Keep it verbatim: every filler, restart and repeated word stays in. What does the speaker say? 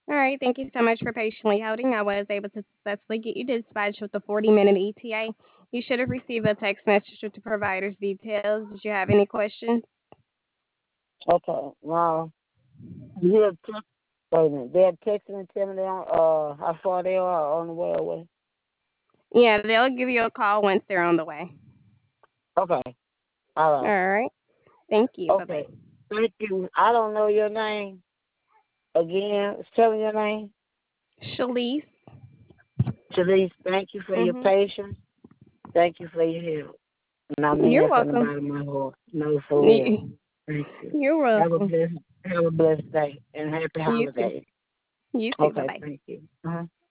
All right. Thank you so much for patiently holding. I was able to successfully get you dispatched with the forty minute E T A. You should have received a text message with the provider's details. Did you have any questions? Okay. Now, you have text, wait a minute. They have texted and tell me they on, uh, how far they are on the way away. Yeah, they'll give you a call once they're on the way. Okay. All All right. right. Thank you. Bye bye. Okay. Thank you. I don't know your name. Again, tell me your name. Shalise. Shalice, thank you for your Mhm. patience. Thank you for your help. And I mean You're that from the welcome. bottom of my heart. No, for real. You- Thank you. You're Have a welcome. blessed have a blessed day and happy You too. holidays. You too. Bye Okay, bye. thank you. Uh-huh.